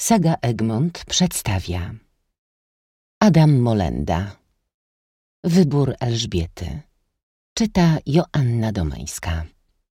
Saga Egmont przedstawia Adam Molenda. Wybór Elżbiety. Czyta Joanna Domańska.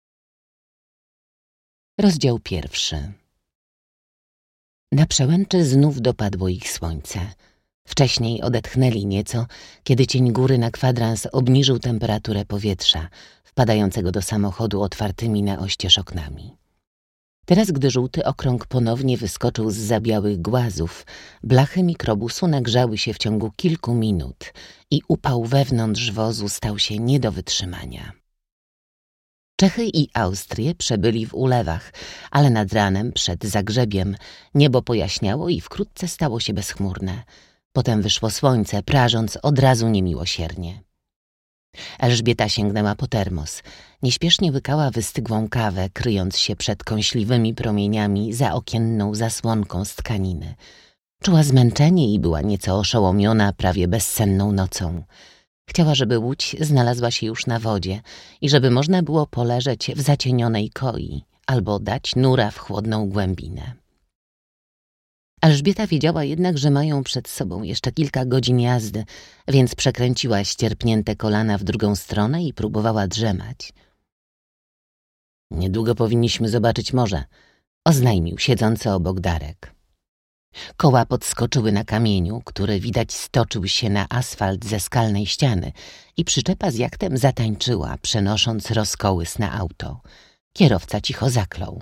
Rozdział 1. Na przełęczy znów dopadło ich słońce. Wcześniej odetchnęli nieco, kiedy cień góry na kwadrans obniżył temperaturę powietrza, wpadającego do samochodu otwartymi na oścież oknami. Teraz, gdy żółty okrąg ponownie wyskoczył zza białych głazów, blachy mikrobusu nagrzały się w ciągu kilku minut i upał wewnątrz wozu stał się nie do wytrzymania. Czechy i Austrię przebyli w ulewach, ale nad ranem, przed zagrzebiem, niebo pojaśniało i wkrótce stało się bezchmurne. Potem wyszło słońce, prażąc od razu niemiłosiernie. Elżbieta sięgnęła po termos. Nieśpiesznie łykała wystygłą kawę, kryjąc się przed kąśliwymi promieniami za okienną zasłonką z tkaniny. Czuła zmęczenie i była nieco oszołomiona prawie bezsenną nocą. Chciała, żeby łódź znalazła się już na wodzie i żeby można było poleżeć w zacienionej koi albo dać nura w chłodną głębinę. Elżbieta wiedziała jednak, że mają przed sobą jeszcze kilka godzin jazdy, więc przekręciła ścierpnięte kolana w drugą stronę i próbowała drzemać. Niedługo powinniśmy zobaczyć morze, oznajmił siedzący obok Darek. Koła podskoczyły na kamieniu, który widać stoczył się na asfalt ze skalnej ściany i przyczepa z jachtem zatańczyła, przenosząc rozkołys na auto. Kierowca cicho zaklął.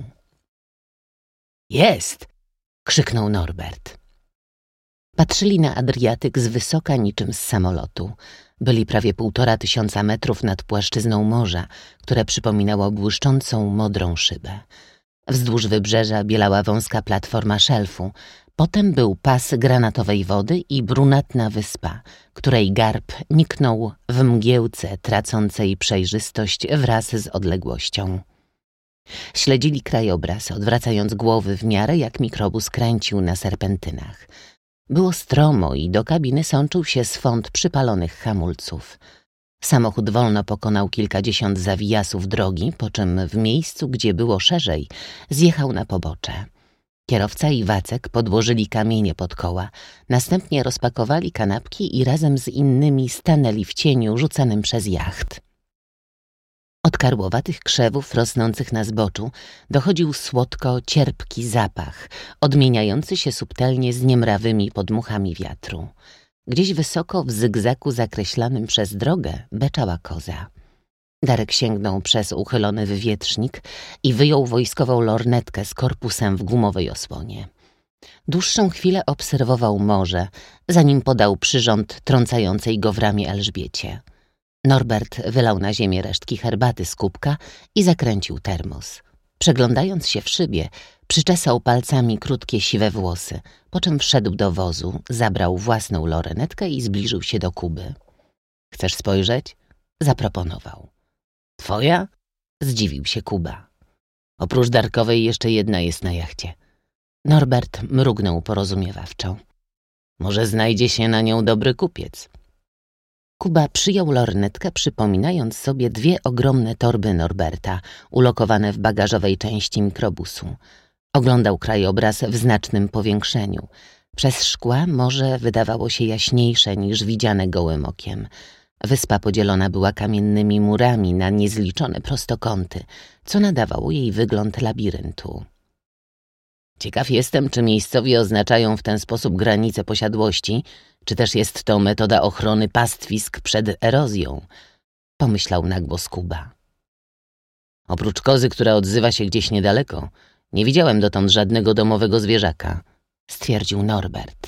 Jest! Krzyknął Norbert. Patrzyli na Adriatyk z wysoka niczym z samolotu. Byli prawie 1500 metrów nad płaszczyzną morza, które przypominało błyszczącą, modrą szybę. Wzdłuż wybrzeża bielała wąska platforma szelfu. Potem był pas granatowej wody i brunatna wyspa, której garb niknął w mgiełce tracącej przejrzystość wraz z odległością. Śledzili krajobraz, odwracając głowy w miarę jak mikrobus kręcił na serpentynach. Było stromo i do kabiny sączył się swąd przypalonych hamulców. Samochód wolno pokonał kilkadziesiąt zawijasów drogi, po czym w miejscu, gdzie było szerzej, zjechał na pobocze. Kierowca i Wacek podłożyli kamienie pod koła, następnie rozpakowali kanapki i razem z innymi stanęli w cieniu rzucanym przez jacht. Od karłowatych krzewów rosnących na zboczu dochodził słodko-cierpki zapach, odmieniający się subtelnie z niemrawymi podmuchami wiatru. Gdzieś wysoko w zygzaku zakreślanym przez drogę beczała koza. Darek sięgnął przez uchylony wywietrznik i wyjął wojskową lornetkę z korpusem w gumowej osłonie. Dłuższą chwilę obserwował morze, zanim podał przyrząd trącającej go w ramię Elżbiecie. Norbert wylał na ziemię resztki herbaty z kubka i zakręcił termos. Przeglądając się w szybie, przyczesał palcami krótkie siwe włosy, po czym wszedł do wozu, zabrał własną lornetkę i zbliżył się do Kuby. — Chcesz spojrzeć? — zaproponował. — Twoja? — zdziwił się Kuba. — Oprócz Darkowej jeszcze jedna jest na jachcie. Norbert mrugnął porozumiewawczo. — Może znajdzie się na nią dobry kupiec. Kuba przyjął lornetkę, przypominając sobie dwie ogromne torby Norberta, ulokowane w bagażowej części mikrobusu. Oglądał krajobraz w znacznym powiększeniu. Przez szkła morze wydawało się jaśniejsze niż widziane gołym okiem. Wyspa podzielona była kamiennymi murami na niezliczone prostokąty, co nadawało jej wygląd labiryntu. Ciekaw jestem, czy miejscowi oznaczają w ten sposób granice posiadłości, czy też jest to metoda ochrony pastwisk przed erozją, pomyślał na głos Kuba. Oprócz kozy, która odzywa się gdzieś niedaleko, nie widziałem dotąd żadnego domowego zwierzaka, stwierdził Norbert.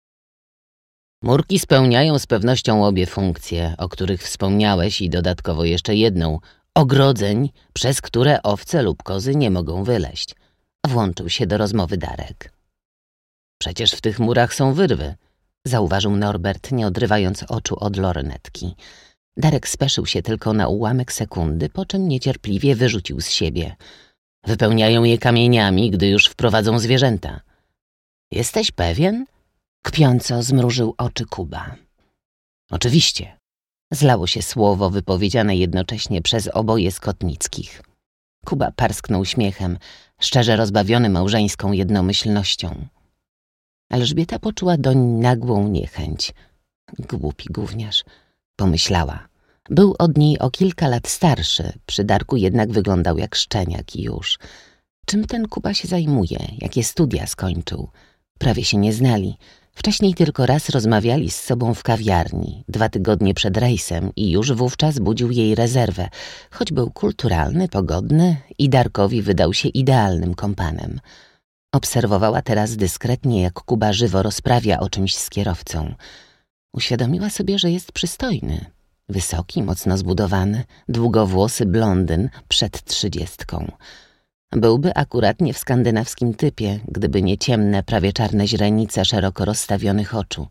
Murki spełniają z pewnością obie funkcje, o których wspomniałeś i dodatkowo jeszcze jedną, ogrodzeń, przez które owce lub kozy nie mogą wyleść. Włączył się do rozmowy Darek. Przecież w tych murach są wyrwy, zauważył Norbert, nie odrywając oczu od lornetki. Darek speszył się tylko na ułamek sekundy, po czym niecierpliwie wyrzucił z siebie. Wypełniają je kamieniami, gdy już wprowadzą zwierzęta. Jesteś pewien? Kpiąco zmrużył oczy Kuba. Oczywiście. Zlało się słowo wypowiedziane jednocześnie przez oboje Skotnickich. Kuba parsknął śmiechem, szczerze rozbawiony małżeńską jednomyślnością. Elżbieta poczuła doń nagłą niechęć. Głupi gówniarz, pomyślała. Był od niej o kilka lat starszy, przy Darku jednak wyglądał jak szczeniak i już. Czym ten Kuba się zajmuje? Jakie studia skończył? Prawie się nie znali. Wcześniej tylko raz rozmawiali z sobą w kawiarni, 2 tygodnie przed rejsem i już wówczas budził jej rezerwę, choć był kulturalny, pogodny i Darkowi wydał się idealnym kompanem. Obserwowała teraz dyskretnie, jak Kuba żywo rozprawia o czymś z kierowcą. Uświadomiła sobie, że jest przystojny. Wysoki, mocno zbudowany, długowłosy blondyn przed 30. Byłby akuratnie w skandynawskim typie, gdyby nie ciemne, prawie czarne źrenice szeroko rozstawionych oczu.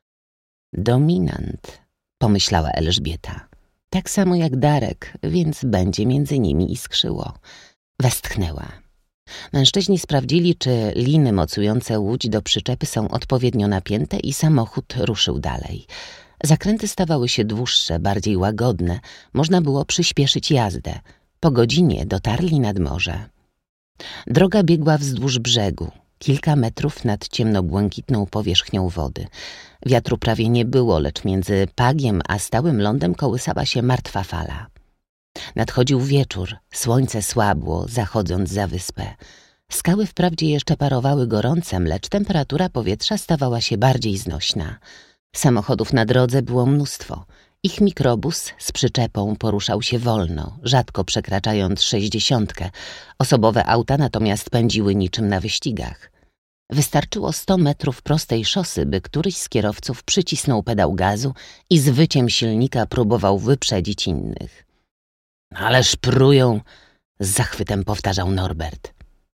Dominant, pomyślała Elżbieta. Tak samo jak Darek, więc będzie między nimi iskrzyło. Westchnęła. Mężczyźni sprawdzili, czy liny mocujące łódź do przyczepy są odpowiednio napięte i samochód ruszył dalej. Zakręty stawały się dłuższe, bardziej łagodne. Można było przyspieszyć jazdę. Po godzinie dotarli nad morze. Droga biegła wzdłuż brzegu, kilka metrów nad ciemnobłękitną powierzchnią wody. Wiatru prawie nie było, lecz między pagiem a stałym lądem kołysała się martwa fala. Nadchodził wieczór, słońce słabło, zachodząc za wyspę. Skały wprawdzie jeszcze parowały gorącem, lecz temperatura powietrza stawała się bardziej znośna. Samochodów na drodze było mnóstwo. Ich mikrobus z przyczepą poruszał się wolno, rzadko przekraczając 60. Osobowe auta natomiast pędziły niczym na wyścigach. Wystarczyło 100 metrów prostej szosy, by któryś z kierowców przycisnął pedał gazu i z wyciem silnika próbował wyprzedzić innych. Ależ prują, z zachwytem powtarzał Norbert.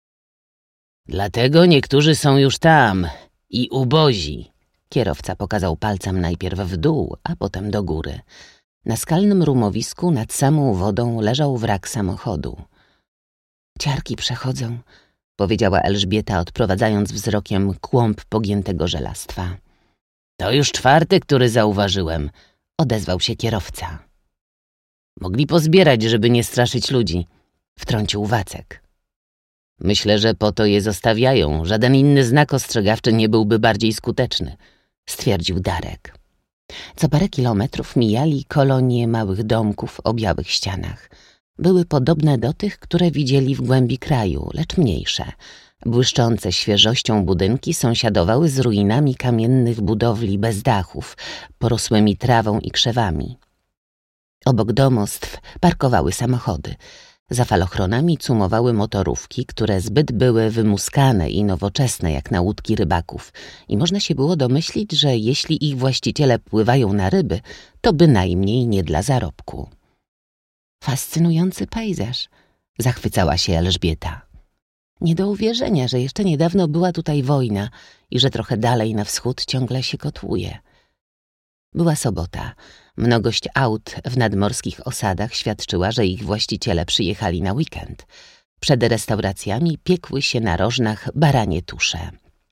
Dlatego niektórzy są już tam i ubozi. Kierowca pokazał palcem najpierw w dół, a potem do góry. Na skalnym rumowisku nad samą wodą leżał wrak samochodu. Ciarki przechodzą, powiedziała Elżbieta, odprowadzając wzrokiem kłąb pogiętego żelastwa. To już 4., który zauważyłem, odezwał się kierowca. Mogli pozbierać, żeby nie straszyć ludzi, wtrącił Wacek. Myślę, że po to je zostawiają. Żaden inny znak ostrzegawczy nie byłby bardziej skuteczny, stwierdził Darek. Co parę kilometrów mijali kolonie małych domków o białych ścianach. Były podobne do tych, które widzieli w głębi kraju, lecz mniejsze. Błyszczące świeżością budynki sąsiadowały z ruinami kamiennych budowli bez dachów, porosłymi trawą i krzewami. Obok domostw parkowały samochody. Za falochronami cumowały motorówki, które zbyt były wymuskane i nowoczesne jak na łódki rybaków i można się było domyślić, że jeśli ich właściciele pływają na ryby, to bynajmniej nie dla zarobku. Fascynujący pejzaż, zachwycała się Elżbieta. Nie do uwierzenia, że jeszcze niedawno była tutaj wojna i że trochę dalej na wschód ciągle się kotłuje. Była sobota. Mnogość aut w nadmorskich osadach świadczyła, że ich właściciele przyjechali na weekend. Przed restauracjami piekły się na rożnach baranie tusze.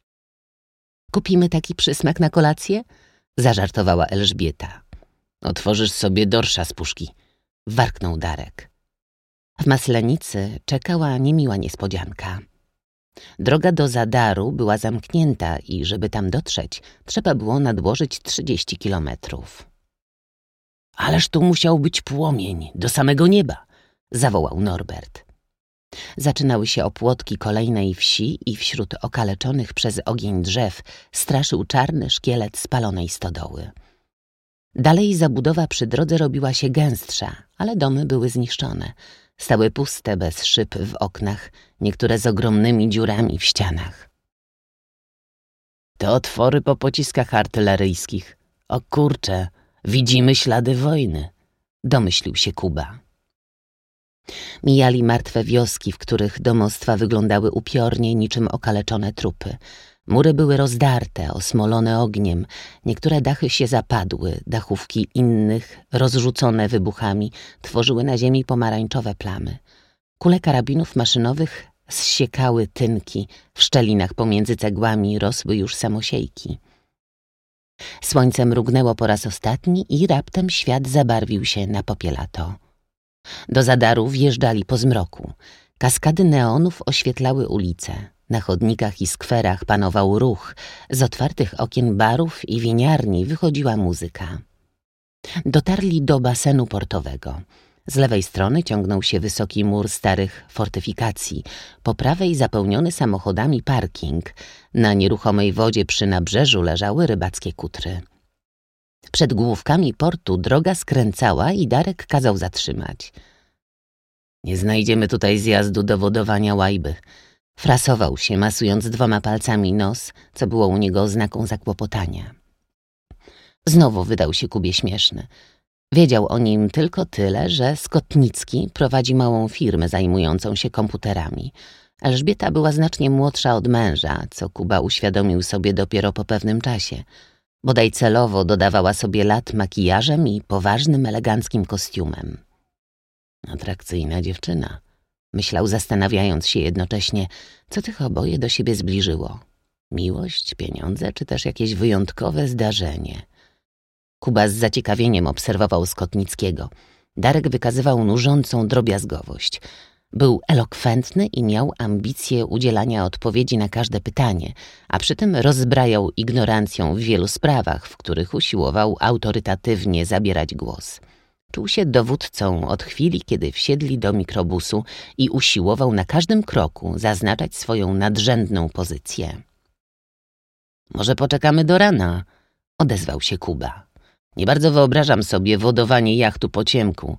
Kupimy taki przysmak na kolację? Zażartowała Elżbieta. Otworzysz sobie dorsza z puszki, warknął Darek. W Maslenicy czekała niemiła niespodzianka. Droga do Zadaru była zamknięta i żeby tam dotrzeć, trzeba było nadłożyć 30 kilometrów. Ależ tu musiał być płomień, do samego nieba, zawołał Norbert. Zaczynały się opłotki kolejnej wsi i wśród okaleczonych przez ogień drzew straszył czarny szkielet spalonej stodoły. Dalej zabudowa przy drodze robiła się gęstsza, ale domy były zniszczone. Stały puste, bez szyb w oknach, niektóre z ogromnymi dziurami w ścianach. To otwory po pociskach artyleryjskich. O kurcze, widzimy ślady wojny, domyślił się Kuba. Mijali martwe wioski, w których domostwa wyglądały upiornie niczym okaleczone trupy. Mury były rozdarte, osmolone ogniem, niektóre dachy się zapadły, dachówki innych, rozrzucone wybuchami, tworzyły na ziemi pomarańczowe plamy. Kule karabinów maszynowych zsiekały tynki, w szczelinach pomiędzy cegłami rosły już samosiejki. Słońce mrugnęło po raz ostatni i raptem świat zabarwił się na popielato. Do Zadaru wjeżdżali po zmroku. Kaskady neonów oświetlały ulice. Na chodnikach i skwerach panował ruch. Z otwartych okien barów i winiarni wychodziła muzyka. Dotarli do basenu portowego. Z lewej strony ciągnął się wysoki mur starych fortyfikacji, po prawej zapełniony samochodami parking. Na nieruchomej wodzie przy nabrzeżu leżały rybackie kutry. Przed główkami portu droga skręcała i Darek kazał zatrzymać. Nie znajdziemy tutaj zjazdu do wodowania łajby. Frasował się, masując 2 palcami nos, co było u niego oznaką zakłopotania. Znowu wydał się Kubie śmieszny. Wiedział o nim tylko tyle, że Skotnicki prowadzi małą firmę zajmującą się komputerami. Elżbieta była znacznie młodsza od męża, co Kuba uświadomił sobie dopiero po pewnym czasie. Bodaj celowo dodawała sobie lat makijażem i poważnym, eleganckim kostiumem. Atrakcyjna dziewczyna, myślał, zastanawiając się jednocześnie, co tych oboje do siebie zbliżyło. Miłość, pieniądze, czy też jakieś wyjątkowe zdarzenie. Kuba z zaciekawieniem obserwował Skotnickiego. Darek wykazywał nużącą drobiazgowość. Był elokwentny i miał ambicje udzielania odpowiedzi na każde pytanie, a przy tym rozbrajał ignorancją w wielu sprawach, w których usiłował autorytatywnie zabierać głos. Czuł się dowódcą od chwili, kiedy wsiedli do mikrobusu i usiłował na każdym kroku zaznaczać swoją nadrzędną pozycję. Może poczekamy do rana, odezwał się Kuba. Nie bardzo wyobrażam sobie wodowanie jachtu po ciemku.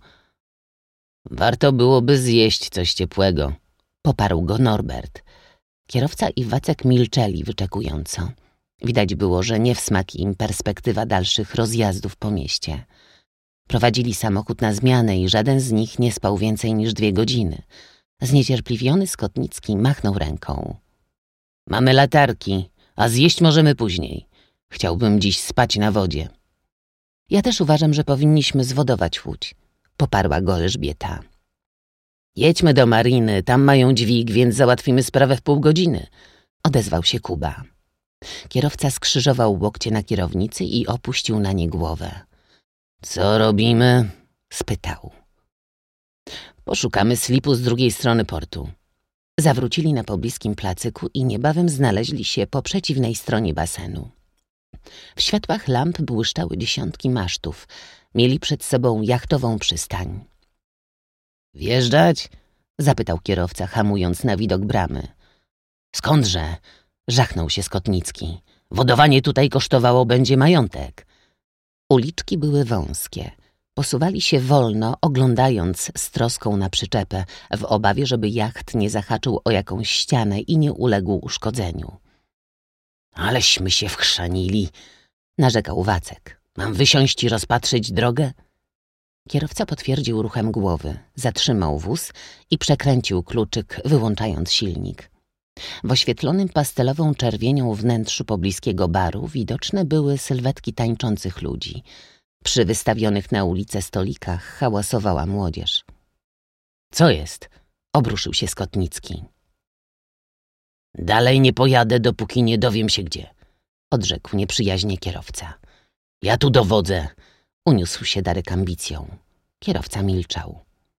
Warto byłoby zjeść coś ciepłego, poparł go Norbert. Kierowca i Wacek milczeli wyczekująco. Widać było, że nie w smak im perspektywa dalszych rozjazdów po mieście. Prowadzili samochód na zmianę i żaden z nich nie spał więcej niż 2 godziny. Zniecierpliwiony Skotnicki machnął ręką. Mamy latarki, a zjeść możemy później. Chciałbym dziś spać na wodzie. Ja też uważam, że powinniśmy zwodować łódź, poparła go Elżbieta. Jedźmy do mariny, tam mają dźwig, więc załatwimy sprawę w pół godziny, odezwał się Kuba. Kierowca skrzyżował łokcie na kierownicy i opuścił na nie głowę. Co robimy? Spytał. Poszukamy slipu z drugiej strony portu. Zawrócili na pobliskim placyku i niebawem znaleźli się po przeciwnej stronie basenu. W światłach lamp błyszczały dziesiątki masztów. Mieli przed sobą jachtową przystań. Wjeżdżać? Zapytał kierowca, hamując na widok bramy. Skądże? Żachnął się Skotnicki. Wodowanie tutaj kosztowało będzie majątek. Uliczki były wąskie. Posuwali się wolno, oglądając z troską na przyczepę, w obawie, żeby jacht nie zahaczył o jakąś ścianę i nie uległ uszkodzeniu. Aleśmy się wchrzanili, narzekał Wacek. Mam wysiąść i rozpatrzyć drogę? Kierowca potwierdził ruchem głowy, zatrzymał wóz i przekręcił kluczyk, wyłączając silnik. W oświetlonym pastelową czerwienią wnętrzu pobliskiego baru widoczne były sylwetki tańczących ludzi. Przy wystawionych na ulicę stolikach hałasowała młodzież. Co jest? Obruszył się Skotnicki. Dalej nie pojadę, dopóki nie dowiem się gdzie, odrzekł nieprzyjaźnie kierowca. Ja tu dowodzę, uniósł się Darek ambicją. Kierowca milczał.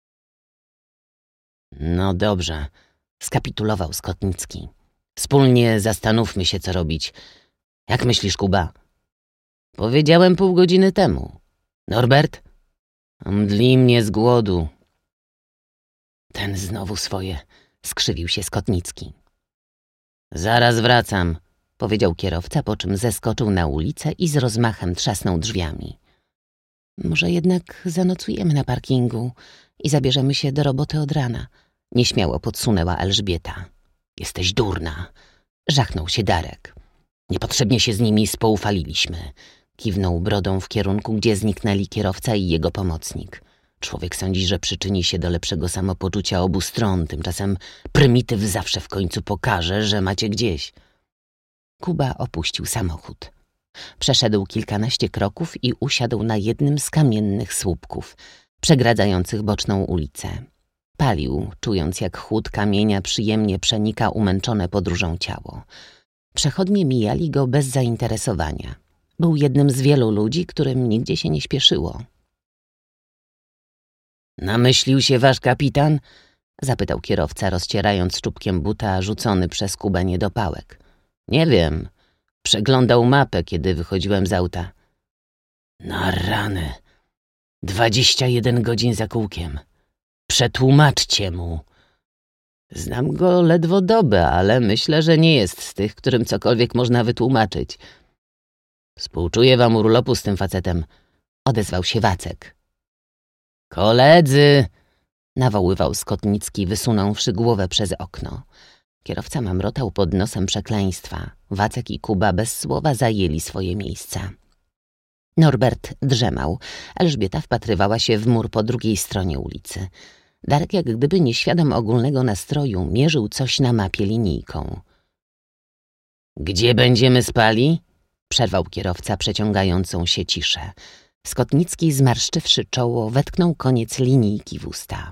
No dobrze, skapitulował Skotnicki. Wspólnie zastanówmy się, co robić. Jak myślisz, Kuba? Powiedziałem pół godziny temu. Norbert? Mdli mnie z głodu. Ten znowu swoje, skrzywił się Skotnicki. Zaraz wracam, powiedział kierowca, po czym zeskoczył na ulicę i z rozmachem trzasnął drzwiami. Może jednak zanocujemy na parkingu i zabierzemy się do roboty od rana, nieśmiało podsunęła Elżbieta. Jesteś durna, żachnął się Darek. Niepotrzebnie się z nimi spoufaliliśmy. Kiwnął brodą w kierunku, gdzie zniknęli kierowca i jego pomocnik. Człowiek sądzi, że przyczyni się do lepszego samopoczucia obu stron, tymczasem prymityw zawsze w końcu pokaże, że macie gdzieś. Kuba opuścił samochód. Przeszedł kilkanaście kroków i usiadł na jednym z kamiennych słupków, przegradzających boczną ulicę. Palił, czując, jak chłód kamienia przyjemnie przenika umęczone podróżą ciało. Przechodnie mijali go bez zainteresowania. Był jednym z wielu ludzi, którym nigdzie się nie śpieszyło. Namyślił się wasz kapitan? Zapytał kierowca, rozcierając czubkiem buta rzucony przez Kubę niedopałek. Nie wiem. Przeglądał mapę, kiedy wychodziłem z auta. Na rany. 21 godzin za kółkiem. Przetłumaczcie mu. Znam go ledwo dobę, ale myślę, że nie jest z tych, którym cokolwiek można wytłumaczyć. Współczuję wam urlopu z tym facetem. Odezwał się Wacek. Koledzy! Nawoływał Skotnicki, wysunąwszy głowę przez okno. Kierowca mamrotał pod nosem przekleństwa. Wacek i Kuba bez słowa zajęli swoje miejsca. Norbert drzemał. Elżbieta wpatrywała się w mur po drugiej stronie ulicy. Darek, jak gdyby nieświadom ogólnego nastroju, mierzył coś na mapie linijką. Gdzie będziemy spali? Przerwał kierowca przeciągającą się ciszę. Skotnicki, zmarszczywszy czoło, wetknął koniec linijki w usta.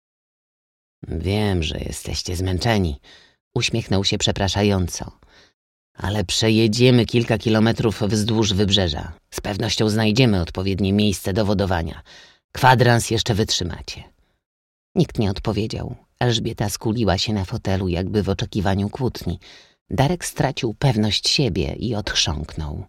Wiem, że jesteście zmęczeni. Uśmiechnął się przepraszająco. Ale przejedziemy kilka kilometrów wzdłuż wybrzeża. Z pewnością znajdziemy odpowiednie miejsce do wodowania. Kwadrans jeszcze wytrzymacie. Nikt nie odpowiedział. Elżbieta skuliła się na fotelu, jakby w oczekiwaniu kłótni. Darek stracił pewność siebie i odchrząknął.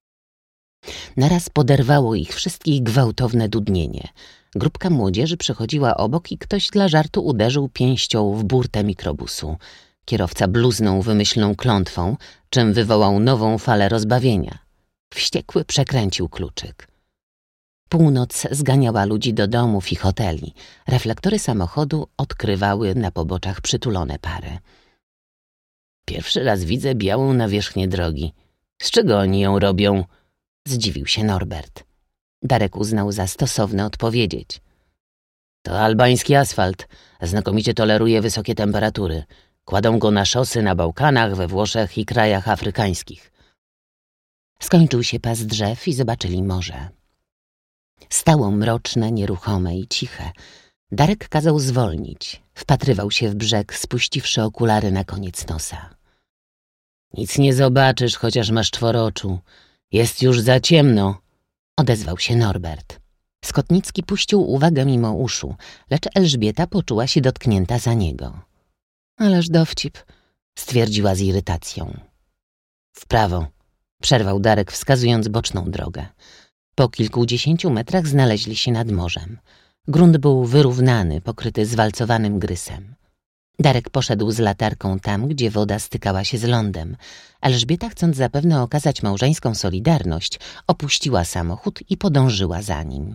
Naraz poderwało ich wszystkich gwałtowne dudnienie. Grupka młodzieży przechodziła obok i ktoś dla żartu uderzył pięścią w burtę mikrobusu. Kierowca bluznął wymyślną klątwą, czym wywołał nową falę rozbawienia. Wściekły przekręcił kluczyk. Północ zganiała ludzi do domów i hoteli. Reflektory samochodu odkrywały na poboczach przytulone pary. Pierwszy raz widzę białą nawierzchnię drogi. Z czego oni ją robią? Zdziwił się Norbert. Darek uznał za stosowne odpowiedzieć. To albański asfalt. Znakomicie toleruje wysokie temperatury. Kładą go na szosy na Bałkanach, we Włoszech i krajach afrykańskich. Skończył się pas drzew i zobaczyli morze. Stało mroczne, nieruchome i ciche. Darek kazał zwolnić. Wpatrywał się w brzeg, spuściwszy okulary na koniec nosa. Nic nie zobaczysz, chociaż masz czworoczu. Jest już za ciemno, odezwał się Norbert. Skotnicki puścił uwagę mimo uszu, lecz Elżbieta poczuła się dotknięta za niego. Ależ dowcip, stwierdziła z irytacją. W prawo, przerwał Darek, wskazując boczną drogę. Po kilkudziesięciu metrach znaleźli się nad morzem. Grunt był wyrównany, pokryty zwalcowanym grysem. Darek poszedł z latarką tam, gdzie woda stykała się z lądem. Elżbieta, chcąc zapewne okazać małżeńską solidarność, opuściła samochód i podążyła za nim.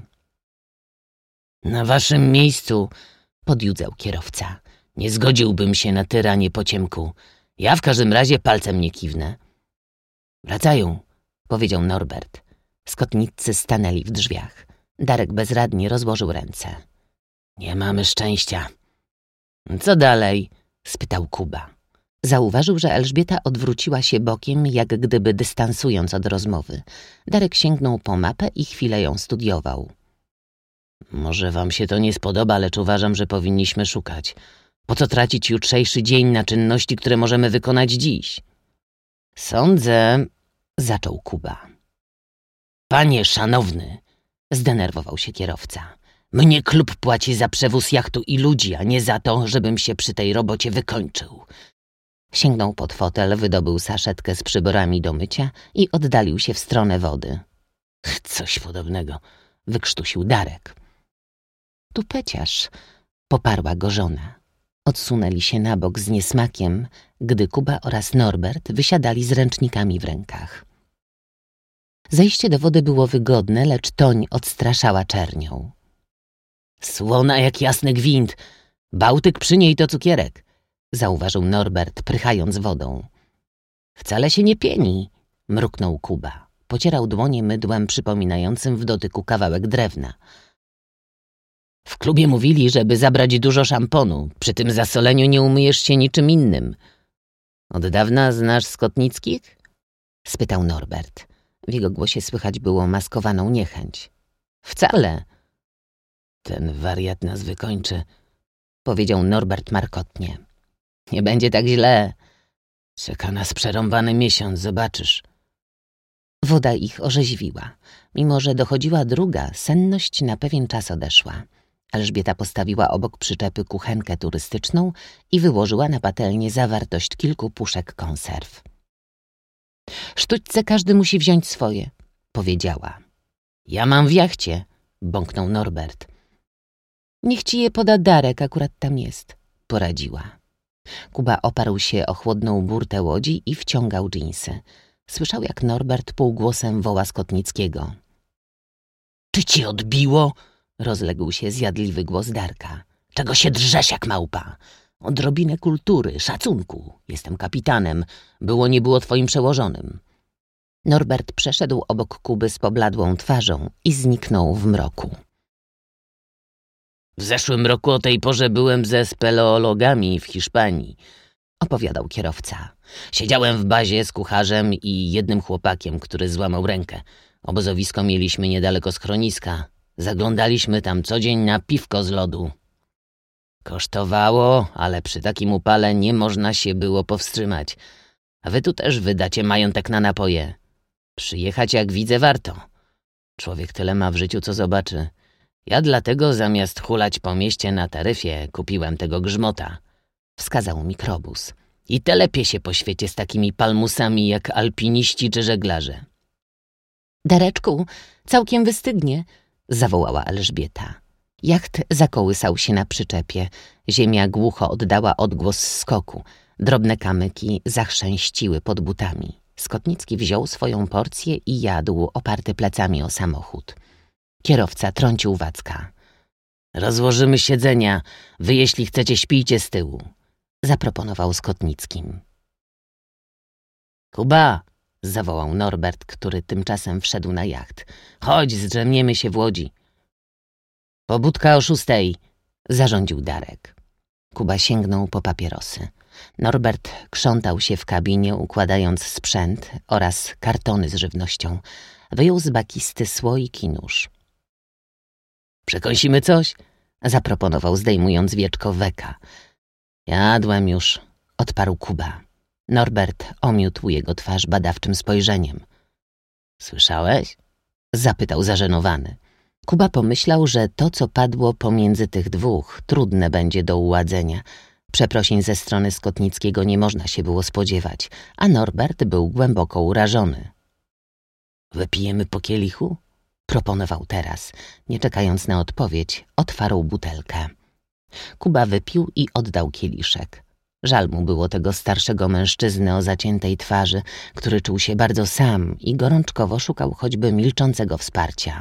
Na waszym miejscu, podjudzał kierowca, nie zgodziłbym się na tyranie po ciemku. Ja w każdym razie palcem nie kiwnę. Wracają, powiedział Norbert. Skotniccy stanęli w drzwiach. Darek bezradnie rozłożył ręce. Nie mamy szczęścia. Co dalej? Spytał Kuba. Zauważył, że Elżbieta odwróciła się bokiem, jak gdyby dystansując od rozmowy. Darek sięgnął po mapę i chwilę ją studiował. Może wam się to nie spodoba, lecz uważam, że powinniśmy szukać. Po co tracić jutrzejszy dzień na czynności, które możemy wykonać dziś? Sądzę, zaczął Kuba. Panie szanowny, zdenerwował się kierowca. Mnie klub płaci za przewóz jachtu i ludzi, a nie za to, żebym się przy tej robocie wykończył. Sięgnął pod fotel, wydobył saszetkę z przyborami do mycia i oddalił się w stronę wody. Coś podobnego, wykrztusił Darek. Tu peciarz, poparła go żona. Odsunęli się na bok z niesmakiem, gdy Kuba oraz Norbert wysiadali z ręcznikami w rękach. Zejście do wody było wygodne, lecz toń odstraszała czernią. Słona jak jasny gwint. Bałtyk przy niej to cukierek, zauważył Norbert, prychając wodą. Wcale się nie pieni, mruknął Kuba. Pocierał dłonie mydłem przypominającym w dotyku kawałek drewna. W klubie mówili, żeby zabrać dużo szamponu. Przy tym zasoleniu nie umyjesz się niczym innym. Od dawna znasz Skotnickich? Spytał Norbert. W jego głosie słychać było maskowaną niechęć. Wcale. Ten wariat nas wykończy, powiedział Norbert markotnie. Nie będzie tak źle. Czeka nas przerąbany miesiąc, zobaczysz. Woda ich orzeźwiła. Mimo że dochodziła druga, senność na pewien czas odeszła. Elżbieta postawiła obok przyczepy kuchenkę turystyczną i wyłożyła na patelnię zawartość kilku puszek konserw. Sztućce każdy musi wziąć swoje, powiedziała. Ja mam w jachcie, bąknął Norbert. Niech ci je poda Darek, akurat tam jest, poradziła. Kuba oparł się o chłodną burtę łodzi i wciągał dżinsy. Słyszał, jak Norbert półgłosem woła Skotnickiego. Czy ci odbiło? Rozległ się zjadliwy głos Darka. Czego się drzesz jak małpa? Odrobinę kultury, szacunku. Jestem kapitanem. Było nie było twoim przełożonym. Norbert przeszedł obok Kuby z pobladłą twarzą i zniknął w mroku. W zeszłym roku o tej porze byłem ze speleologami w Hiszpanii, opowiadał kierowca. Siedziałem w bazie z kucharzem i jednym chłopakiem, który złamał rękę. Obozowisko mieliśmy niedaleko schroniska. Zaglądaliśmy tam co dzień na piwko z lodu. Kosztowało, ale przy takim upale nie można się było powstrzymać. A wy tu też wydacie majątek na napoje. Przyjechać jak widzę warto. Człowiek tyle ma w życiu, co zobaczy. Ja dlatego zamiast hulać po mieście na taryfie kupiłem tego grzmota. Wskazał mikrobus. I telepie się po świecie z takimi palmusami jak alpiniści czy żeglarze. Dareczku, całkiem wystygnie, zawołała Elżbieta. Jacht zakołysał się na przyczepie. Ziemia głucho oddała odgłos skoku. Drobne kamyki zachrzęściły pod butami. Skotnicki wziął swoją porcję i jadł, oparty plecami o samochód. Kierowca trącił Wacka. Rozłożymy siedzenia. Wy, jeśli chcecie, śpijcie z tyłu. Zaproponował Skotnickim. Kuba, zawołał Norbert, który tymczasem wszedł na jacht. Chodź, zdrzemniemy się w łodzi. Pobudka o 6, zarządził Darek. Kuba sięgnął po papierosy. Norbert krzątał się w kabinie, układając sprzęt oraz kartony z żywnością. Wyjął z bakisty słoik i nóż. Przekąsimy coś? Zaproponował, zdejmując wieczko weka. Jadłem już, odparł Kuba. Norbert omiótł jego twarz badawczym spojrzeniem. Słyszałeś? Zapytał zażenowany. Kuba pomyślał, że to, co padło pomiędzy tych dwóch, trudne będzie do uładzenia. Przeprosin ze strony Skotnickiego nie można się było spodziewać, a Norbert był głęboko urażony. Wypijemy po kielichu? Proponował teraz. Nie czekając na odpowiedź, otwarł butelkę. Kuba wypił i oddał kieliszek. Żal mu było tego starszego mężczyzny o zaciętej twarzy, który czuł się bardzo sam i gorączkowo szukał choćby milczącego wsparcia.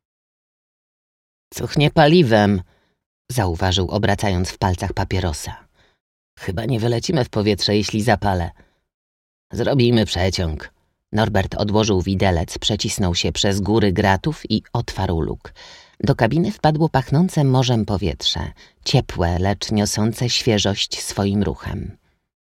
Cuchnie paliwem, zauważył, obracając w palcach papierosa. Chyba nie wylecimy w powietrze, jeśli zapalę. Zrobimy przeciąg. Norbert odłożył widelec, przecisnął się przez góry gratów i otwarł luk. Do kabiny wpadło pachnące morzem powietrze, ciepłe, lecz niosące świeżość swoim ruchem.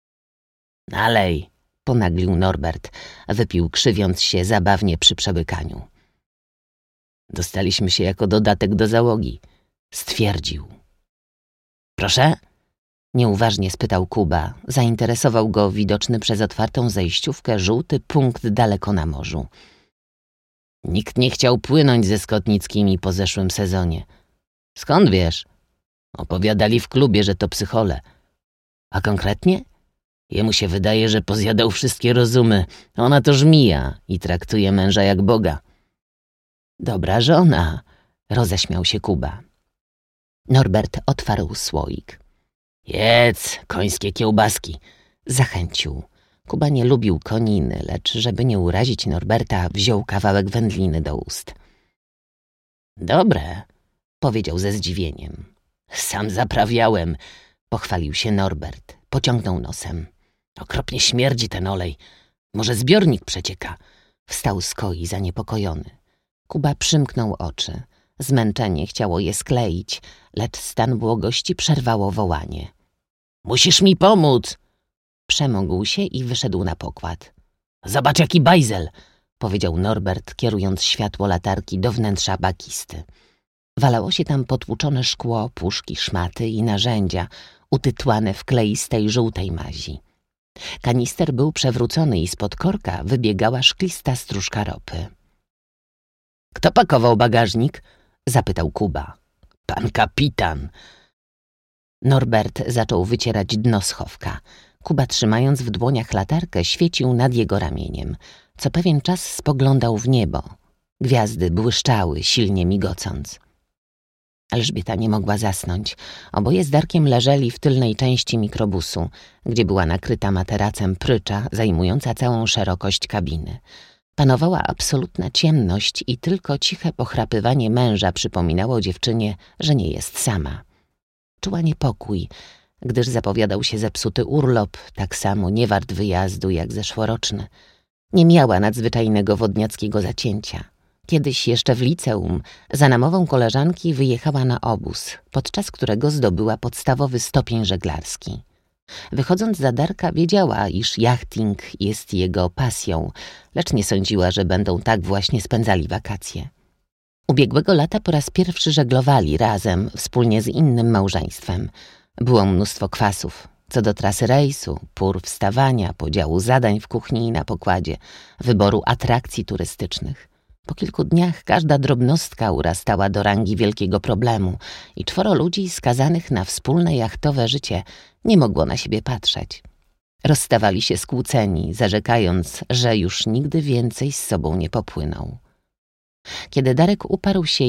Nalej, ponaglił Norbert, wypił, krzywiąc się zabawnie przy przełykaniu. Dostaliśmy się jako dodatek do załogi, stwierdził. Proszę? Nieuważnie spytał Kuba. Zainteresował go widoczny przez otwartą zejściówkę żółty punkt daleko na morzu. Nikt nie chciał płynąć ze Skotnickimi po zeszłym sezonie. Skąd wiesz? Opowiadali w klubie, że to psychole. A konkretnie? Jemu się wydaje, że pozjadał wszystkie rozumy. Ona to żmija i traktuje męża jak Boga. Dobra żona, roześmiał się Kuba. Norbert otwarł słoik. Jedz, końskie kiełbaski, zachęcił. Kuba nie lubił koniny, lecz żeby nie urazić Norberta, wziął kawałek wędliny do ust. Dobre, powiedział ze zdziwieniem. Sam zaprawiałem, pochwalił się Norbert. Pociągnął nosem. Okropnie śmierdzi ten olej. Może zbiornik przecieka. Wstał z koi zaniepokojony. Kuba przymknął oczy. Zmęczenie chciało je skleić, lecz stan błogości przerwało wołanie. Musisz mi pomóc! Przemógł się i wyszedł na pokład. Zobacz, jaki bajzel! Powiedział Norbert, kierując światło latarki do wnętrza bakisty. Walało się tam potłuczone szkło, puszki, szmaty i narzędzia, utytłane w kleistej żółtej mazi. Kanister był przewrócony i spod korka wybiegała szklista stróżka ropy. Kto pakował bagażnik? Zapytał Kuba. Pan kapitan! Norbert zaczął wycierać dno schowka. Kuba, trzymając w dłoniach latarkę, świecił nad jego ramieniem. Co pewien czas spoglądał w niebo. Gwiazdy błyszczały, silnie migocąc. Elżbieta nie mogła zasnąć. Oboje z Darkiem leżeli w tylnej części mikrobusu, gdzie była nakryta materacem prycza zajmująca całą szerokość kabiny. Panowała absolutna ciemność i tylko ciche pochrapywanie męża przypominało dziewczynie, że nie jest sama. Czuła niepokój, gdyż zapowiadał się zepsuty urlop, tak samo niewart wyjazdu jak zeszłoroczny. Nie miała nadzwyczajnego wodniackiego zacięcia. Kiedyś jeszcze w liceum za namową koleżanki wyjechała na obóz, podczas którego zdobyła podstawowy stopień żeglarski. Wychodząc za Darka, wiedziała, iż jachting jest jego pasją, lecz nie sądziła, że będą tak właśnie spędzali wakacje. Ubiegłego lata po raz pierwszy żeglowali razem, wspólnie z innym małżeństwem. Było mnóstwo kwasów, co do trasy rejsu, pór wstawania, podziału zadań w kuchni i na pokładzie, wyboru atrakcji turystycznych. Po kilku dniach każda drobnostka urastała do rangi wielkiego problemu i 4 ludzi skazanych na wspólne jachtowe życie nie mogło na siebie patrzeć. Rozstawali się skłóceni, zarzekając, że już nigdy więcej z sobą nie popłyną. Kiedy Darek uparł się